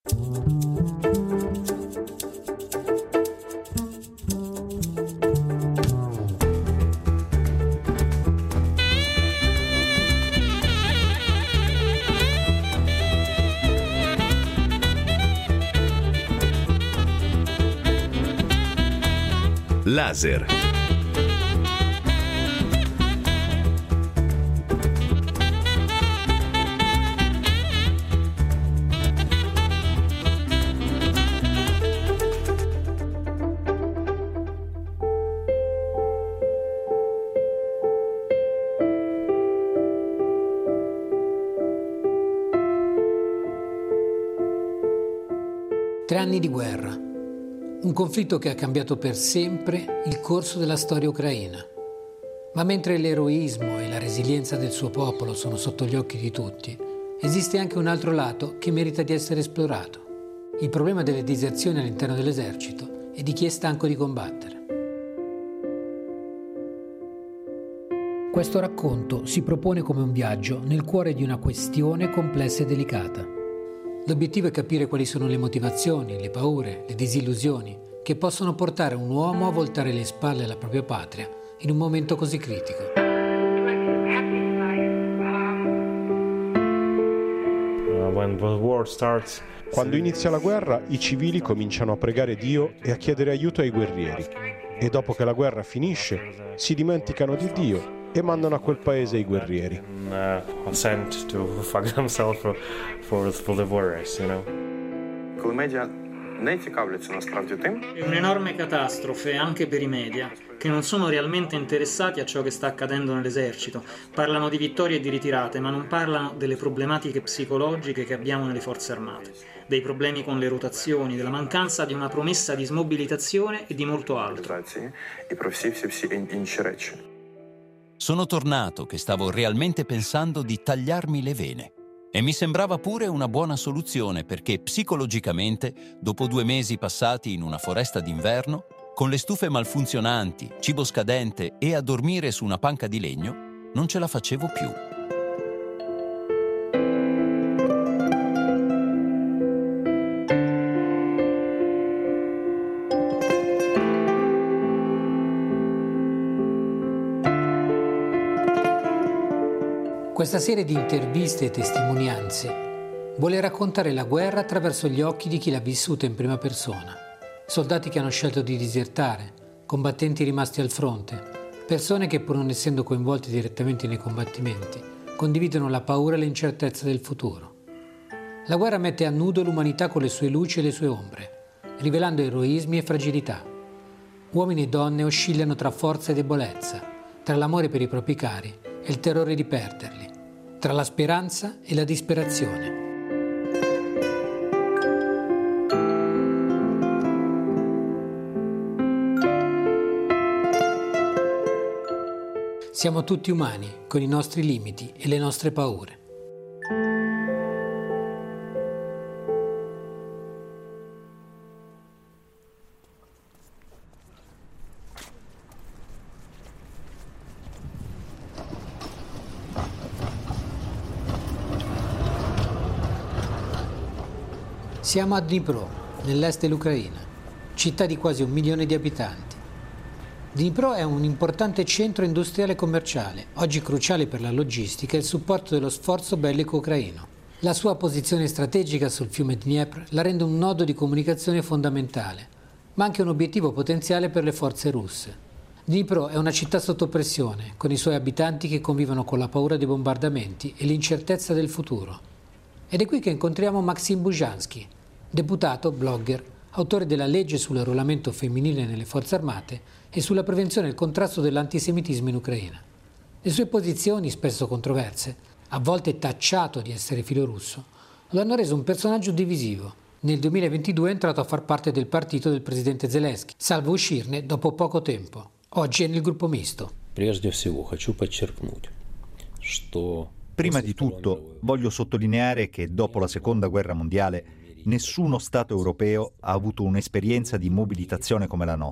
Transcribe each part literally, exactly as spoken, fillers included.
Laser. Tre anni di guerra. Un conflitto che ha cambiato per sempre il corso della storia ucraina. Ma mentre l'eroismo e la resilienza del suo popolo sono sotto gli occhi di tutti, esiste anche un altro lato che merita di essere esplorato: il problema delle diserzioni all'interno dell'esercito e di chi è stanco di combattere. Questo racconto si propone come un viaggio nel cuore di una questione complessa e delicata. L'obiettivo è capire quali sono le motivazioni, le paure, le disillusioni che possono portare un uomo a voltare le spalle alla propria patria in un momento così critico. Quando inizia la guerra, i civili cominciano a pregare Dio e a chiedere aiuto ai guerrieri. E dopo che la guerra finisce, si dimenticano di Dio e mandano a quel paese i guerrieri. È un'enorme catastrofe anche per i media, che non sono realmente interessati a ciò che sta accadendo nell'esercito. Parlano di vittorie e di ritirate, ma non parlano delle problematiche psicologiche che abbiamo nelle forze armate, dei problemi con le rotazioni, della mancanza di una promessa di smobilitazione e di molto altro. Sono tornato che stavo realmente pensando di tagliarmi le vene. E mi sembrava pure una buona soluzione perché psicologicamente, dopo due mesi passati in una foresta d'inverno, con le stufe malfunzionanti, cibo scadente e a dormire su una panca di legno, non ce la facevo più. Questa serie di interviste e testimonianze vuole raccontare la guerra attraverso gli occhi di chi l'ha vissuta in prima persona. Soldati che hanno scelto di disertare, combattenti rimasti al fronte, persone che pur non essendo coinvolti direttamente nei combattimenti, condividono la paura e l'incertezza del futuro. La guerra mette a nudo l'umanità con le sue luci e le sue ombre, rivelando eroismi e fragilità. Uomini e donne oscillano tra forza e debolezza, tra l'amore per i propri cari e il terrore di perderli, tra la speranza e la disperazione. Siamo tutti umani, con i nostri limiti e le nostre paure. Siamo a Dnipro, nell'est dell'Ucraina, città di quasi un milione di abitanti. Dnipro è un importante centro industriale e commerciale, oggi cruciale per la logistica e il supporto dello sforzo bellico ucraino. La sua posizione strategica sul fiume Dniepr la rende un nodo di comunicazione fondamentale, ma anche un obiettivo potenziale per le forze russe. Dnipro è una città sotto pressione, con i suoi abitanti che convivono con la paura dei bombardamenti e l'incertezza del futuro. Ed è qui che incontriamo Maksim Buzhansky, deputato, blogger, autore della legge sull'arruolamento femminile nelle forze armate e sulla prevenzione e il contrasto dell'antisemitismo in Ucraina. Le sue posizioni, spesso controverse, a volte tacciato di essere filorusso, lo hanno reso un personaggio divisivo. Nel duemilaventidue è entrato a far parte del partito del presidente Zelensky, salvo uscirne dopo poco tempo. Oggi è nel gruppo misto. Prima di tutto, voglio sottolineare che dopo la Seconda Guerra Mondiale nessuno Stato europeo ha avuto un'esperienza di mobilitazione come la nostra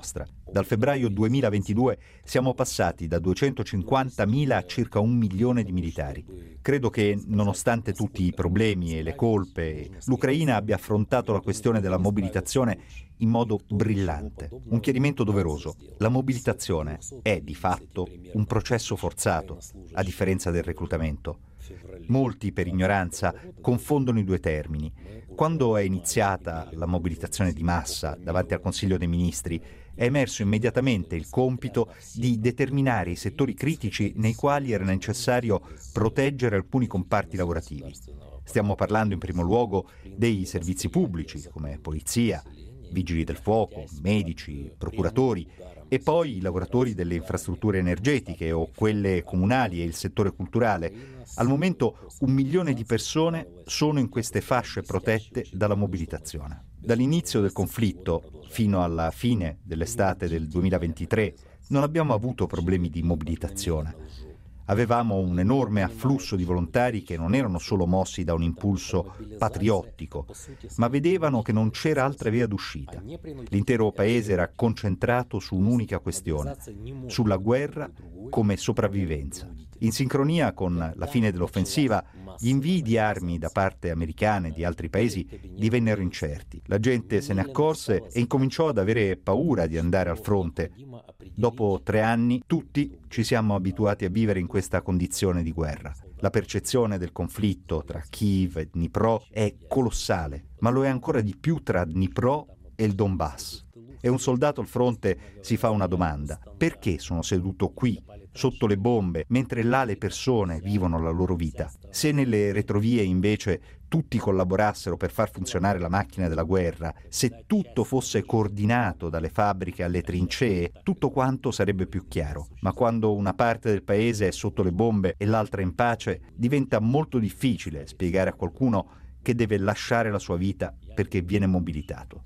Dal febbraio duemilaventidue siamo passati da duecentocinquantamila a circa un milione di militari. Credo che, nonostante tutti i problemi e le colpe, l'Ucraina abbia affrontato la questione della mobilitazione in modo brillante. Un chiarimento doveroso. La mobilitazione è, di fatto, un processo forzato, a differenza del reclutamento. Molti, per ignoranza, confondono i due termini. Quando è iniziata la mobilitazione di massa davanti al Consiglio dei Ministri, è emerso immediatamente il compito di determinare i settori critici nei quali era necessario proteggere alcuni comparti lavorativi. Stiamo parlando in primo luogo dei servizi pubblici, come polizia, vigili del fuoco, medici, procuratori, e poi i lavoratori delle infrastrutture energetiche o quelle comunali e il settore culturale. Al momento un milione di persone sono in queste fasce protette dalla mobilitazione. Dall'inizio del conflitto fino alla fine dell'estate del duemilaventitré non abbiamo avuto problemi di mobilitazione. Avevamo un enorme afflusso di volontari che non erano solo mossi da un impulso patriottico, ma vedevano che non c'era altra via d'uscita. L'intero paese era concentrato su un'unica questione, sulla guerra come sopravvivenza. In sincronia con la fine dell'offensiva, gli invii di armi da parte americana e di altri paesi divennero incerti. La gente se ne accorse e incominciò ad avere paura di andare al fronte. Dopo tre anni, tutti ci siamo abituati a vivere in questa condizione di guerra. La percezione del conflitto tra Kiev e Dnipro è colossale, ma lo è ancora di più tra Dnipro e il Donbass. E un soldato al fronte si fa una domanda: perché sono seduto qui, sotto le bombe, mentre là le persone vivono la loro vita? Se nelle retrovie invece tutti collaborassero per far funzionare la macchina della guerra, se tutto fosse coordinato dalle fabbriche alle trincee, tutto quanto sarebbe più chiaro. Ma quando una parte del paese è sotto le bombe e l'altra in pace, diventa molto difficile spiegare a qualcuno che deve lasciare la sua vita perché viene mobilitato.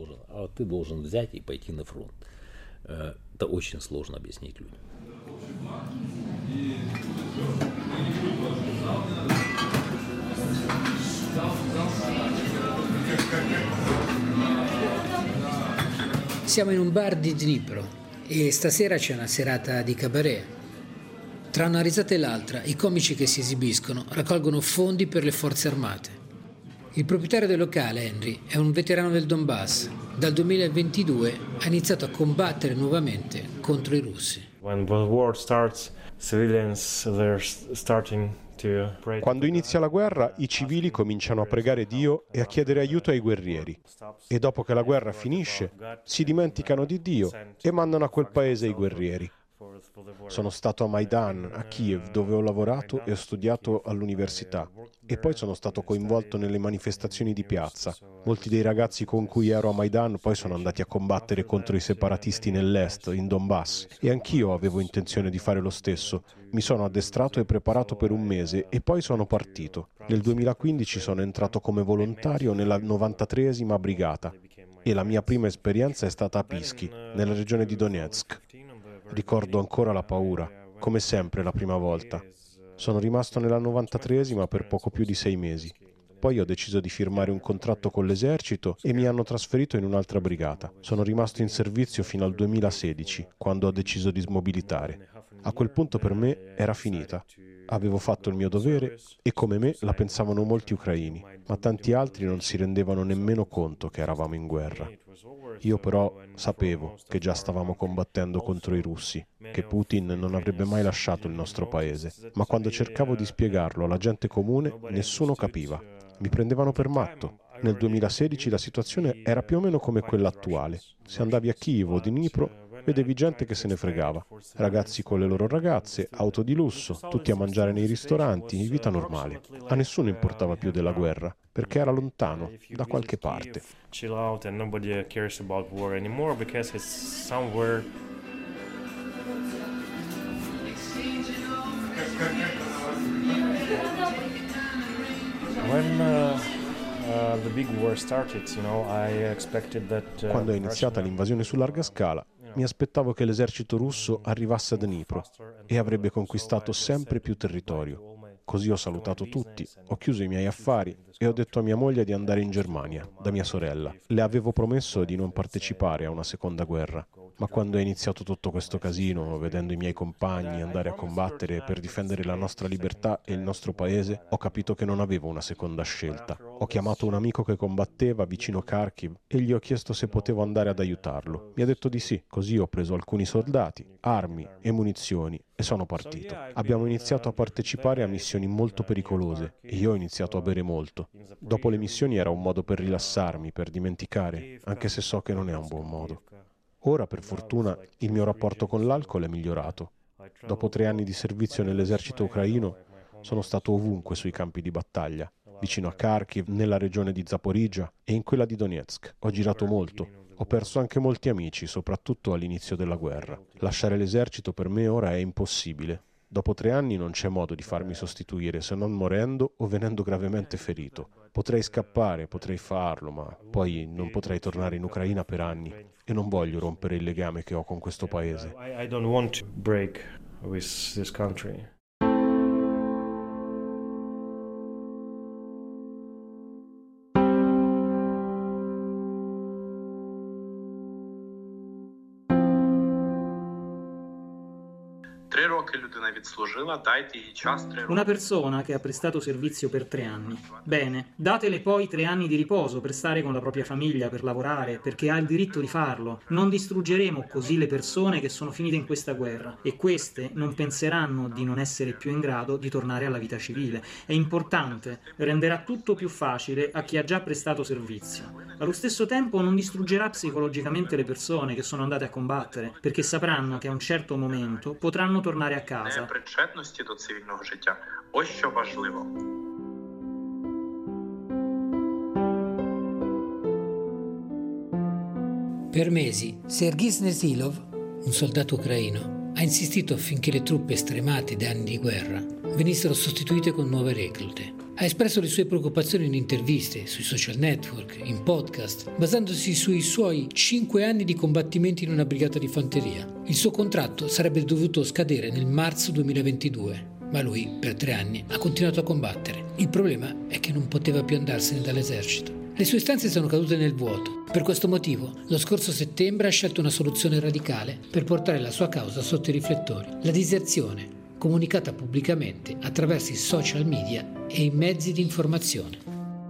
А ты должен взять и пойти на фронт. Это очень сложно объяснить людям. Siamo in un bar di Dnipro e stasera c'è una serata di cabaret. Tra una risata e l'altra, i comici che si esibiscono raccolgono fondi per le forze armate. Il proprietario del locale, Henry, è un veterano del Donbass. Dal duemilaventidue ha iniziato a combattere nuovamente contro i russi. Quando inizia la guerra, i civili cominciano a pregare Dio e a chiedere aiuto ai guerrieri. E dopo che la guerra finisce, si dimenticano di Dio e mandano a quel paese i guerrieri. Sono stato a Maidan, a Kiev, dove ho lavorato e ho studiato all'università, e poi sono stato coinvolto nelle manifestazioni di piazza. Molti dei ragazzi con cui ero a Maidan poi sono andati a combattere contro i separatisti nell'est, in Donbass, e anch'io avevo intenzione di fare lo stesso. Mi sono addestrato e preparato per un mese e poi sono partito. Nel duemilaquindici sono entrato come volontario nella novantatreesima brigata e la mia prima esperienza è stata a Pisky, nella regione di Donetsk. Ricordo ancora la paura, come sempre la prima volta. Sono rimasto nella novantatreesima per poco più di sei mesi. Poi ho deciso di firmare un contratto con l'esercito e mi hanno trasferito in un'altra brigata. Sono rimasto in servizio fino al duemilasedici, quando ho deciso di smobilitare. A quel punto per me era finita. Avevo fatto il mio dovere e come me la pensavano molti ucraini, ma tanti altri non si rendevano nemmeno conto che eravamo in guerra. Io però sapevo che già stavamo combattendo contro i russi, che Putin non avrebbe mai lasciato il nostro paese, ma quando cercavo di spiegarlo alla gente comune nessuno capiva. Mi prendevano per matto. Nel duemilasedici la situazione era più o meno come quella attuale. Se andavi a Kiev o Dnipro, vedevi gente che se ne fregava. Ragazzi con le loro ragazze, auto di lusso, tutti a mangiare nei ristoranti, vita normale. A nessuno importava più della guerra, perché era lontano, da qualche parte. Chill out and nobody cares about war anymore because it's somewhere. When uh, uh, the big war started, you know, I expected that uh, Quando è iniziata l'invasione su larga scala, mi aspettavo che l'esercito russo arrivasse a Dnipro e avrebbe conquistato sempre più territorio. Così ho salutato tutti, ho chiuso i miei affari e ho detto a mia moglie di andare in Germania, da mia sorella. Le avevo promesso di non partecipare a una seconda guerra. Ma quando è iniziato tutto questo casino, vedendo i miei compagni andare a combattere per difendere la nostra libertà e il nostro paese, ho capito che non avevo una seconda scelta. Ho chiamato un amico che combatteva vicino Kharkiv e gli ho chiesto se potevo andare ad aiutarlo. Mi ha detto di sì, così ho preso alcuni soldati, armi e munizioni e sono partito. Abbiamo iniziato a partecipare a missioni molto pericolose e io ho iniziato a bere molto. Dopo le missioni era un modo per rilassarmi, per dimenticare, anche se so che non è un buon modo. Ora, per fortuna, il mio rapporto con l'alcol è migliorato. Dopo tre anni di servizio nell'esercito ucraino, sono stato ovunque sui campi di battaglia, vicino a Kharkiv, nella regione di Zaporizhzhia e in quella di Donetsk. Ho girato molto, ho perso anche molti amici, soprattutto all'inizio della guerra. Lasciare l'esercito per me ora è impossibile. Dopo tre anni non c'è modo di farmi sostituire se non morendo o venendo gravemente ferito. Potrei scappare, potrei farlo, ma poi non potrei tornare in Ucraina per anni e non voglio rompere il legame che ho con questo paese. I, I don't want to break with this country. Una persona che ha prestato servizio per tre anni. Bene, datele poi tre anni di riposo per stare con la propria famiglia, per lavorare, perché ha il diritto di farlo. Non distruggeremo così le persone che sono finite in questa guerra e queste non penseranno di non essere più in grado di tornare alla vita civile. È importante, renderà tutto più facile a chi ha già prestato servizio. Allo stesso tempo non distruggerà psicologicamente le persone che sono andate a combattere, perché sapranno che a un certo momento potranno tornare a casa. Причетності до цивільного життя. Ось що важливо. Per mesi, Sergij Snesilov, un soldato ucraino, ha insistito affinché le truppe stremate da anni di guerra venissero sostituite con nuove reclute. Ha espresso le sue preoccupazioni in interviste, sui social network, in podcast, basandosi sui suoi cinque anni di combattimenti in una brigata di fanteria. Il suo contratto sarebbe dovuto scadere nel marzo duemilaventidue, ma lui, per tre anni, ha continuato a combattere. Il problema è che non poteva più andarsene dall'esercito. Le sue istanze sono cadute nel vuoto. Per questo motivo, lo scorso settembre ha scelto una soluzione radicale per portare la sua causa sotto i riflettori: la diserzione, comunicata pubblicamente attraverso i social media e i mezzi di informazione.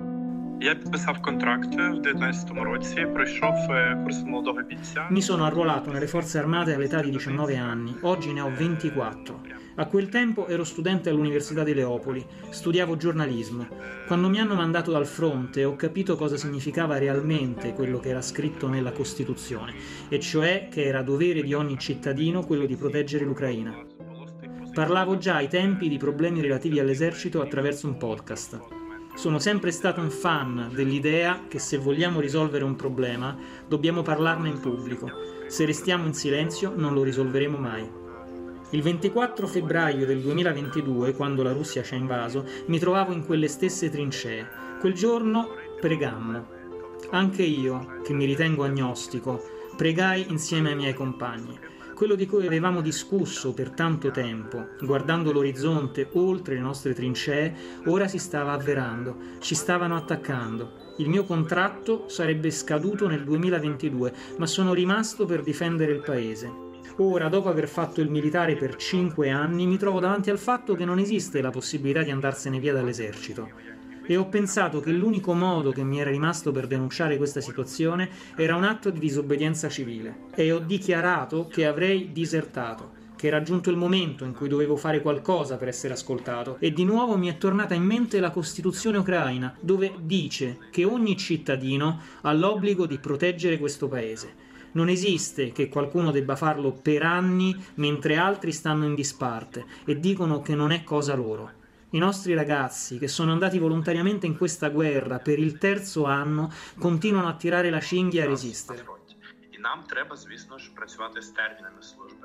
Я підписав контракт в дев'ятнадцятому році, пройшов курс молодого бійця. Mi sono arruolato nelle forze armate all'età di diciannove anni, oggi ne ho ventiquattro. A quel tempo ero studente all'Università di Leopoli, studiavo giornalismo. Quando mi hanno mandato dal fronte ho capito cosa significava realmente quello che era scritto nella Costituzione, e cioè che era dovere di ogni cittadino quello di proteggere l'Ucraina. Parlavo già ai tempi di problemi relativi all'esercito attraverso un podcast. Sono sempre stato un fan dell'idea che se vogliamo risolvere un problema dobbiamo parlarne in pubblico. Se restiamo in silenzio non lo risolveremo mai. Il ventiquattro febbraio del duemilaventidue, quando la Russia ci ha invaso, mi trovavo in quelle stesse trincee. Quel giorno pregammo. Anche io, che mi ritengo agnostico, pregai insieme ai miei compagni. Quello di cui avevamo discusso per tanto tempo, guardando l'orizzonte oltre le nostre trincee, ora si stava avverando, ci stavano attaccando. Il mio contratto sarebbe scaduto nel duemilaventidue, ma sono rimasto per difendere il paese. Ora, dopo aver fatto il militare per cinque anni, mi trovo davanti al fatto che non esiste la possibilità di andarsene via dall'esercito. E ho pensato che l'unico modo che mi era rimasto per denunciare questa situazione era un atto di disobbedienza civile. E ho dichiarato che avrei disertato, che era giunto il momento in cui dovevo fare qualcosa per essere ascoltato. E di nuovo mi è tornata in mente la Costituzione ucraina, dove dice che ogni cittadino ha l'obbligo di proteggere questo paese. Non esiste che qualcuno debba farlo per anni mentre altri stanno in disparte e dicono che non è cosa loro. I nostri ragazzi, che sono andati volontariamente in questa guerra per il terzo anno, continuano a tirare la cinghia e a resistere. І нам треба, звісно ж, працювати з термінами служби.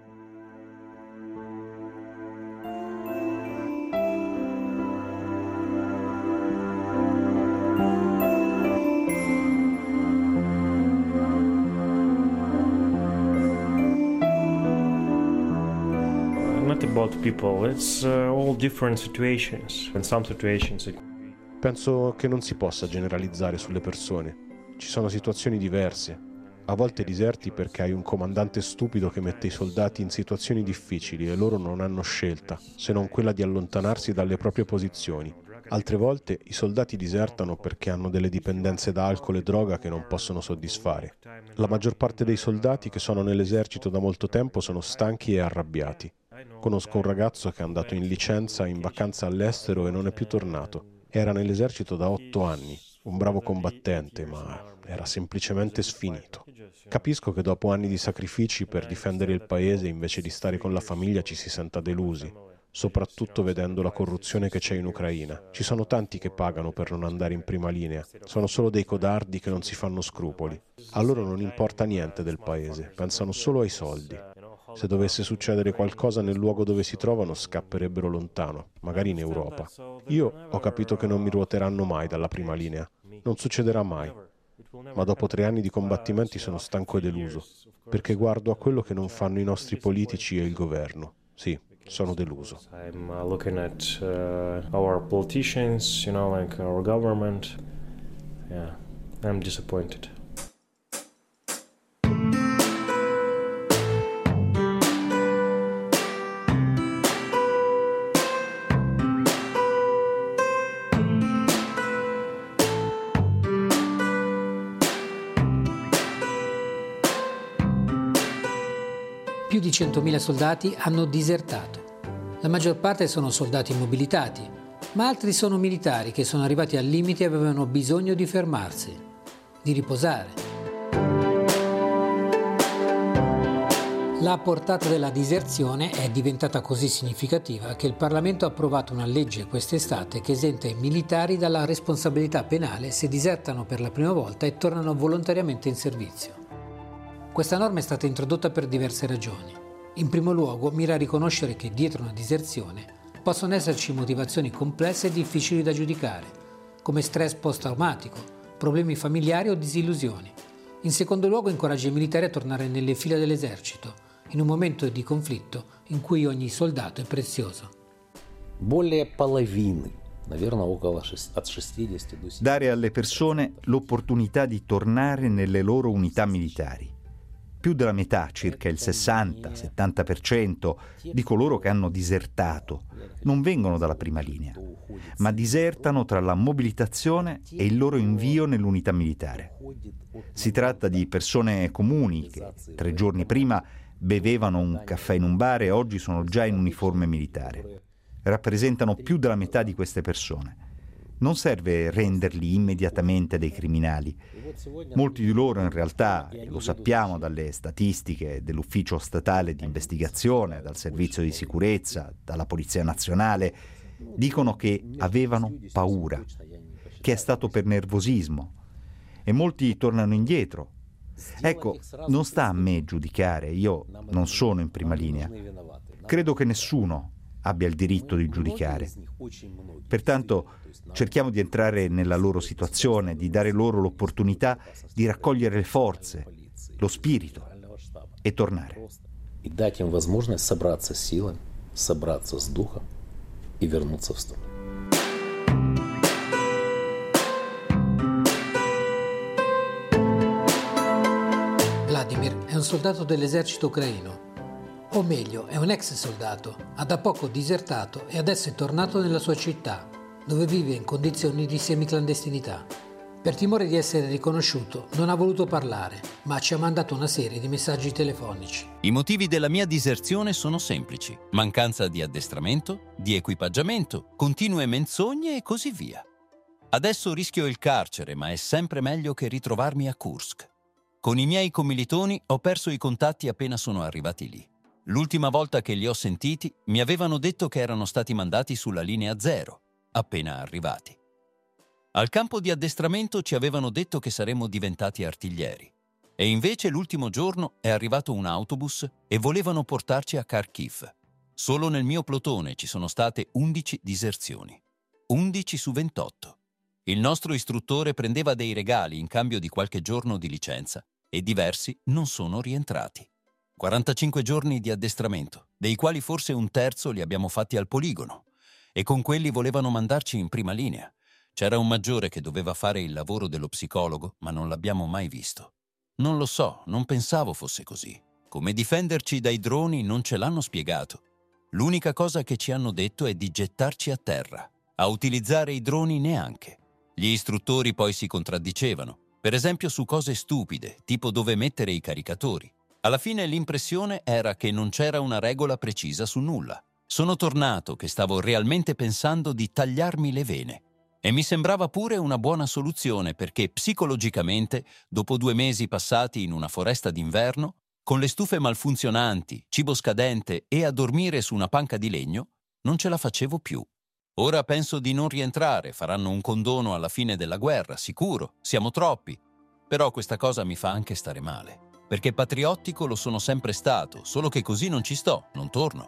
About people, it's uh, all different situations. In some situations it... Penso che non si possa generalizzare sulle persone. Ci sono situazioni diverse. A volte diserti perché hai un comandante stupido che mette i soldati in situazioni difficili e loro non hanno scelta, se non quella di allontanarsi dalle proprie posizioni. Altre volte i soldati disertano perché hanno delle dipendenze da alcol e droga che non possono soddisfare. La maggior parte dei soldati che sono nell'esercito da molto tempo sono stanchi e arrabbiati. Conosco un ragazzo che è andato in licenza in vacanza all'estero e non è più tornato. Era nell'esercito da otto anni, un bravo combattente, ma era semplicemente sfinito. Capisco che dopo anni di sacrifici per difendere il paese invece di stare con la famiglia ci si senta delusi, soprattutto vedendo la corruzione che c'è in Ucraina. Ci sono tanti che pagano per non andare in prima linea, sono solo dei codardi che non si fanno scrupoli. A loro non importa niente del paese, pensano solo ai soldi. Se dovesse succedere qualcosa nel luogo dove si trovano, scapperebbero lontano, magari in Europa. Io ho capito che non mi ruoteranno mai dalla prima linea, non succederà mai. Ma dopo tre anni di combattimenti sono stanco e deluso, perché guardo a quello che non fanno i nostri politici e il governo. Sì, sono deluso. I'm uh, looking at uh, our politicians, you know, like our government. Yeah, I'm disappointed. Più di centomila soldati hanno disertato. La maggior parte sono soldati mobilitati, ma altri sono militari che sono arrivati al limite e avevano bisogno di fermarsi, di riposare. La portata della diserzione è diventata così significativa che il Parlamento ha approvato una legge quest'estate che esenta i militari dalla responsabilità penale se disertano per la prima volta e tornano volontariamente in servizio. Questa norma è stata introdotta per diverse ragioni. In primo luogo, mira a riconoscere che dietro una diserzione possono esserci motivazioni complesse e difficili da giudicare, come stress post-traumatico, problemi familiari o disillusioni. In secondo luogo, incoraggia i militari a tornare nelle fila dell'esercito, in un momento di conflitto in cui ogni soldato è prezioso. Dare alle persone l'opportunità di tornare nelle loro unità militari. Più della metà, circa il sessanta settanta per cento di coloro che hanno disertato non vengono dalla prima linea, ma disertano tra la mobilitazione e il loro invio nell'unità militare. Si tratta di persone comuni che tre giorni prima bevevano un caffè in un bar e oggi sono già in uniforme militare. Rappresentano più della metà di queste persone. Non serve renderli immediatamente dei criminali. Molti di loro in realtà, lo sappiamo dalle statistiche dell'Ufficio Statale di Investigazione, dal Servizio di Sicurezza, dalla Polizia Nazionale, dicono che avevano paura, che è stato per nervosismo, e molti tornano indietro. Ecco, non sta a me giudicare, io non sono in prima linea. Credo che nessuno abbia il diritto di giudicare. Pertanto cerchiamo di entrare nella loro situazione, di dare loro l'opportunità di raccogliere le forze, lo spirito e tornare. И дать им возможность собраться с силами, собраться с духом и вернуться в строй. Vladimir è un soldato dell'esercito ucraino. O meglio, è un ex soldato, ha da poco disertato e adesso è tornato nella sua città, dove vive in condizioni di semiclandestinità. Per timore di essere riconosciuto, non ha voluto parlare, ma ci ha mandato una serie di messaggi telefonici. I motivi della mia diserzione sono semplici: mancanza di addestramento, di equipaggiamento, continue menzogne e così via. Adesso rischio il carcere, ma è sempre meglio che ritrovarmi a Kursk. Con i miei commilitoni ho perso i contatti appena sono arrivati lì. L'ultima volta che li ho sentiti mi avevano detto che erano stati mandati sulla linea zero, appena arrivati. Al campo di addestramento ci avevano detto che saremmo diventati artiglieri. E invece l'ultimo giorno è arrivato un autobus e volevano portarci a Kharkiv. Solo nel mio plotone ci sono state undici diserzioni. undici su ventotto. Il nostro istruttore prendeva dei regali in cambio di qualche giorno di licenza e diversi non sono rientrati. quarantacinque giorni di addestramento, dei quali forse un terzo li abbiamo fatti al poligono, e con quelli volevano mandarci in prima linea. C'era un maggiore che doveva fare il lavoro dello psicologo, ma non l'abbiamo mai visto. Non lo so, non pensavo fosse così. Come difenderci dai droni non ce l'hanno spiegato. L'unica cosa che ci hanno detto è di gettarci a terra. A utilizzare i droni neanche. Gli istruttori poi si contraddicevano, per esempio su cose stupide, tipo dove mettere i caricatori. Alla fine l'impressione era che non c'era una regola precisa su nulla. Sono tornato che stavo realmente pensando di tagliarmi le vene. E mi sembrava pure una buona soluzione perché psicologicamente, dopo due mesi passati in una foresta d'inverno, con le stufe malfunzionanti, cibo scadente e a dormire su una panca di legno, non ce la facevo più. Ora penso di non rientrare, faranno un condono alla fine della guerra, sicuro, siamo troppi. Però questa cosa mi fa anche stare male, perché patriottico lo sono sempre stato, solo che così non ci sto, non torno.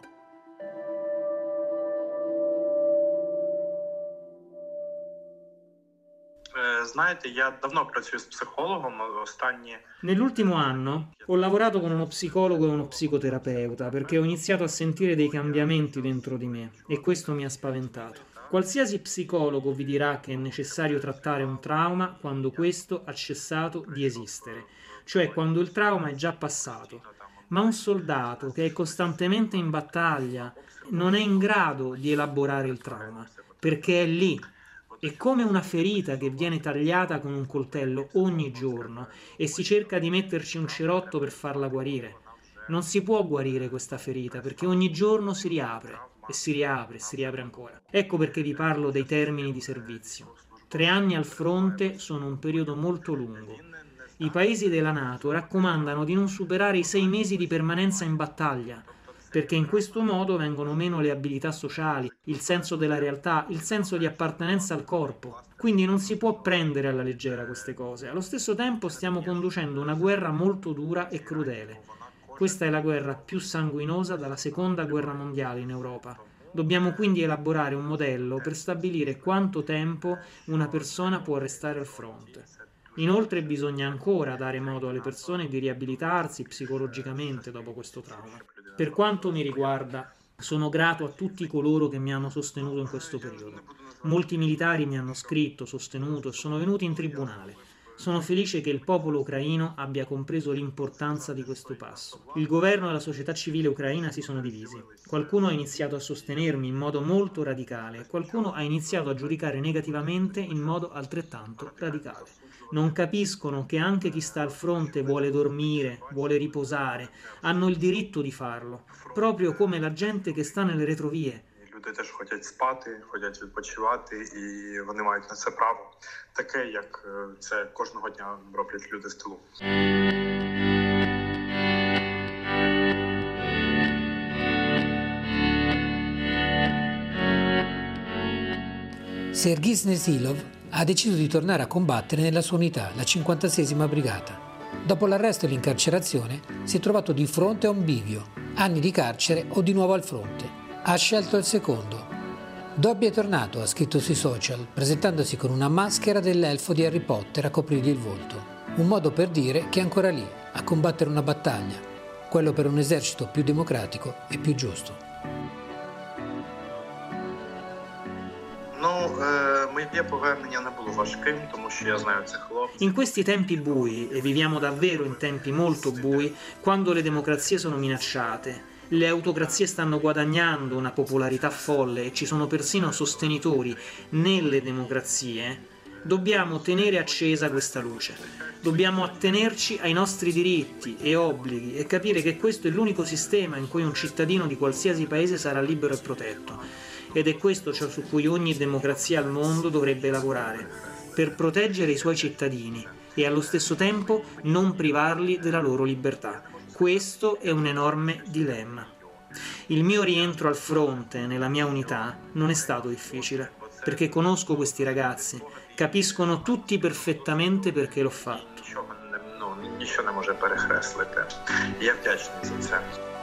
Знаєте, я давно працюю з психологом, останні... Nell'ultimo anno ho lavorato con uno psicologo e uno psicoterapeuta perché ho iniziato a sentire dei cambiamenti dentro di me e questo mi ha spaventato. Qualsiasi psicologo vi dirà che è necessario trattare un trauma quando questo ha cessato di esistere, cioè quando il trauma è già passato. Ma un soldato che è costantemente in battaglia non è in grado di elaborare il trauma perché è lì. È come una ferita che viene tagliata con un coltello ogni giorno e si cerca di metterci un cerotto per farla guarire. Non si può guarire questa ferita perché ogni giorno si riapre e si riapre e si riapre ancora. Ecco perché vi parlo dei termini di servizio. Tre anni al fronte sono un periodo molto lungo. I paesi della NATO raccomandano di non superare i sei mesi di permanenza in battaglia, perché in questo modo vengono meno le abilità sociali, il senso della realtà, il senso di appartenenza al corpo. Quindi non si può prendere alla leggera queste cose. Allo stesso tempo stiamo conducendo una guerra molto dura e crudele. Questa è la guerra più sanguinosa dalla seconda guerra mondiale in Europa. Dobbiamo quindi elaborare un modello per stabilire quanto tempo una persona può restare al fronte. Inoltre bisogna ancora dare modo alle persone di riabilitarsi psicologicamente dopo questo trauma. Per quanto mi riguarda, sono grato a tutti coloro che mi hanno sostenuto in questo periodo. Molti militari mi hanno scritto, sostenuto e sono venuti in tribunale. Sono felice che il popolo ucraino abbia compreso l'importanza di questo passo. Il governo e la società civile ucraina si sono divisi. Qualcuno ha iniziato a sostenermi in modo molto radicale, qualcuno ha iniziato a giudicare negativamente in modo altrettanto radicale. Non capiscono che anche chi sta al fronte vuole dormire, vuole riposare, hanno il diritto di farlo, proprio come la gente che sta nelle retrovie. Люди теж хочуть спати, хочуть відпочивати, і вони мають на це право, таке, як це кожного дня роблять люди з тилу. Sergij Snežilov ha deciso di tornare a combattere nella sua unità, la cinquantaseiesima brigata. Dopo l'arresto e l'incarcerazione si è trovato di fronte a un bivio, anni di carcere o di nuovo al fronte. Ha scelto il secondo. Dobby è tornato, ha scritto sui social, presentandosi con una maschera dell'elfo di Harry Potter a coprirgli il volto. Un modo per dire che è ancora lì, a combattere una battaglia, quello per un esercito più democratico e più giusto. In questi tempi bui, e viviamo davvero in tempi molto bui, quando le democrazie sono minacciate, le autocrazie stanno guadagnando una popolarità folle e ci sono persino sostenitori nelle democrazie, dobbiamo tenere accesa questa luce. Dobbiamo attenerci ai nostri diritti e obblighi e capire che questo è l'unico sistema in cui un cittadino di qualsiasi paese sarà libero e protetto. Ed è questo ciò su cui ogni democrazia al mondo dovrebbe lavorare, per proteggere i suoi cittadini e allo stesso tempo non privarli della loro libertà. Questo è un enorme dilemma. Il mio rientro al fronte, nella mia unità, non è stato difficile, perché conosco questi ragazzi, capiscono tutti perfettamente perché l'ho fatto. Нічого не може перехреслити. Я вдячний за це.